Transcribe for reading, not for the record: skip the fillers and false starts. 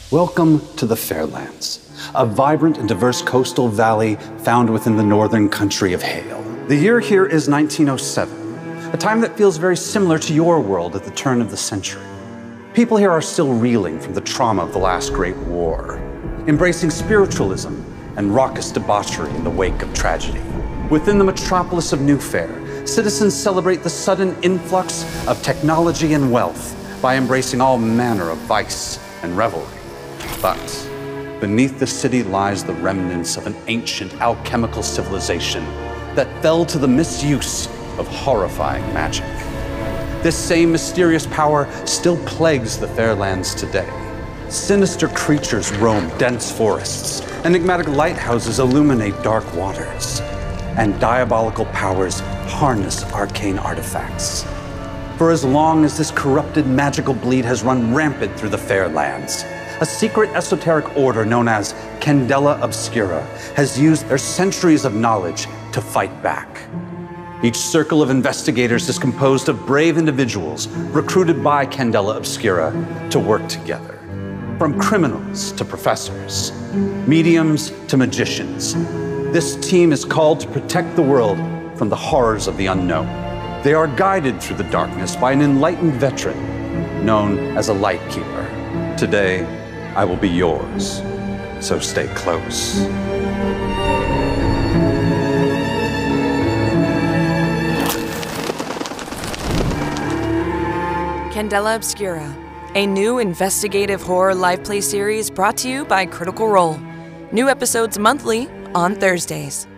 Welcome to the Fairlands, a vibrant and diverse coastal valley found within the northern country of Hale. The year here is 1907, a time that feels very similar to your world at the turn of the century. People here are still reeling from the trauma of the last Great War, embracing spiritualism and raucous debauchery in the wake of tragedy. Within the metropolis of New Fair, citizens celebrate the sudden influx of technology and wealth by embracing all manner of vice and revelry. But beneath the city lies the remnants of an ancient alchemical civilization that fell to the misuse of horrifying magic. This same mysterious power still plagues the Fairlands today. Sinister creatures roam dense forests, enigmatic lighthouses illuminate dark waters, and diabolical powers harness arcane artifacts. For as long as this corrupted magical bleed has run rampant through the Fairlands, a secret esoteric order known as Candela Obscura has used their centuries of knowledge to fight back. Each circle of investigators is composed of brave individuals recruited by Candela Obscura to work together. From criminals to professors, mediums to magicians, this team is called to protect the world from the horrors of the unknown. They are guided through the darkness by an enlightened veteran known as a Lightkeeper. Today, I will be yours, so stay close. Candela Obscura, a new investigative horror live play series brought to you by Critical Role. New episodes monthly on Thursdays.